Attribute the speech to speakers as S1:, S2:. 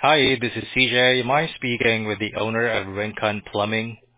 S1: Hi, this is CJ. Am I speaking with the owner of Rincon Plumbing?